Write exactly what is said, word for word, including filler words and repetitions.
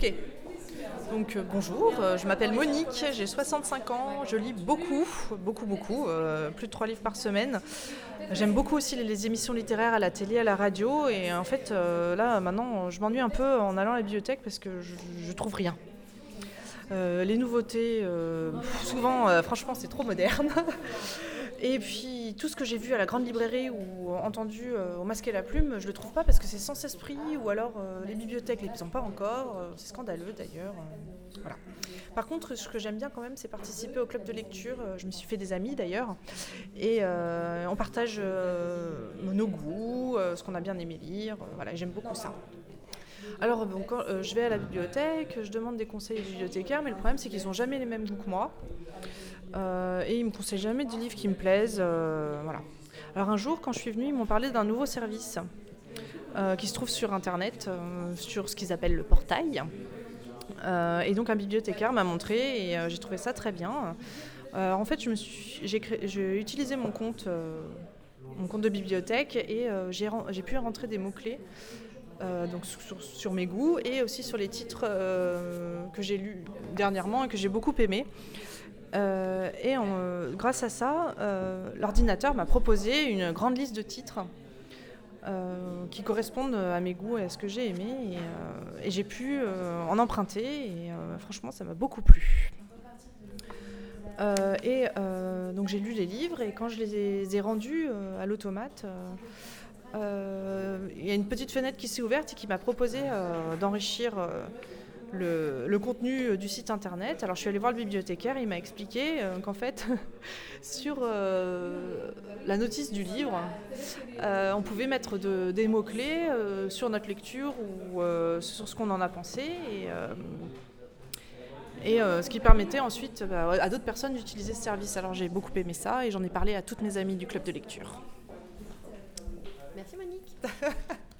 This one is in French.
Ok. Donc euh, bonjour, euh, je m'appelle Monique, j'ai soixante-cinq ans, je lis beaucoup, beaucoup, beaucoup, euh, plus de trois livres par semaine. J'aime beaucoup aussi les, les émissions littéraires à la télé, à la radio, et en fait euh, là maintenant je m'ennuie un peu en allant à la bibliothèque parce que je, je trouve rien. Euh, les nouveautés, euh, souvent, euh, franchement, c'est trop moderne. Et puis, tout ce que j'ai vu à la grande librairie ou entendu euh, au Masque et la Plume, je le trouve pas parce que c'est sans esprit, ou alors euh, les bibliothèques les ont pas encore. Euh, c'est scandaleux d'ailleurs. Euh, voilà. Par contre, ce que j'aime bien quand même, c'est participer au club de lecture. Euh, Je me suis fait des amis d'ailleurs. Et euh, on partage euh, nos goûts, euh, ce qu'on a bien aimé lire. Euh, voilà, j'aime beaucoup ça. Alors, bon, quand euh, je vais à la bibliothèque, je demande des conseils aux bibliothécaires, mais le problème, c'est qu'ils n'ont jamais les mêmes goûts que moi. Euh, et ils me conseillent jamais des livres qui me plaisent. Euh, voilà. Alors, un jour, quand je suis venue, ils m'ont parlé d'un nouveau service euh, qui se trouve sur Internet, euh, sur ce qu'ils appellent le portail. Euh, et donc, un bibliothécaire m'a montré et euh, j'ai trouvé ça très bien. Euh, en fait, je me suis, j'ai, créé, j'ai utilisé mon compte, euh, mon compte de bibliothèque et euh, j'ai, j'ai pu rentrer des mots-clés. Euh, donc sur, sur mes goûts et aussi sur les titres euh, que j'ai lus dernièrement et que j'ai beaucoup aimés. Euh, et en, euh, grâce à ça, euh, l'ordinateur m'a proposé une grande liste de titres euh, qui correspondent à mes goûts et à ce que j'ai aimé. Et, euh, et j'ai pu euh, en emprunter et euh, franchement, ça m'a beaucoup plu. Euh, et euh, donc j'ai lu les livres et quand je les ai, ai rendus euh, à l'automate, euh, Euh, il y a une petite fenêtre qui s'est ouverte et qui m'a proposé euh, d'enrichir euh, le, le contenu du site internet. Alors je suis allée voir le bibliothécaire et il m'a expliqué euh, qu'en fait, sur euh, la notice du livre, euh, on pouvait mettre de, des mots-clés euh, sur notre lecture ou euh, sur ce qu'on en a pensé. Et, euh, et euh, ce qui permettait ensuite bah, à d'autres personnes d'utiliser ce service. Alors j'ai beaucoup aimé ça et j'en ai parlé à toutes mes amies du club de lecture. Merci Monique.